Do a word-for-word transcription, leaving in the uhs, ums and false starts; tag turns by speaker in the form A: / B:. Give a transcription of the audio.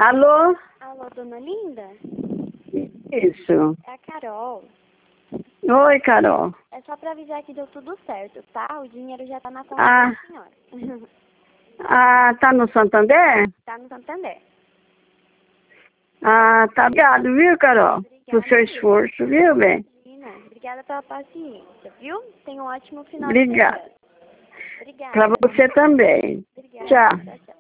A: Alô?
B: Alô, dona Linda?
A: Isso.
B: É a Carol.
A: Oi, Carol.
B: É só pra avisar que deu tudo certo, tá? O dinheiro já tá na conta
A: Ah.
B: da senhora.
A: Ah, tá no Santander?
B: Tá no Santander.
A: Ah, tá. Obrigado, viu, Carol?
B: Obrigada,
A: Pro seu esforço, viu, bem?
B: Imagina. Obrigada pela paciência, viu? Tenha um ótimo final de
A: Obrigada.
B: semana. Obrigada.
A: Pra você também.
B: Obrigada.
A: Tchau.
B: Tchau, tchau.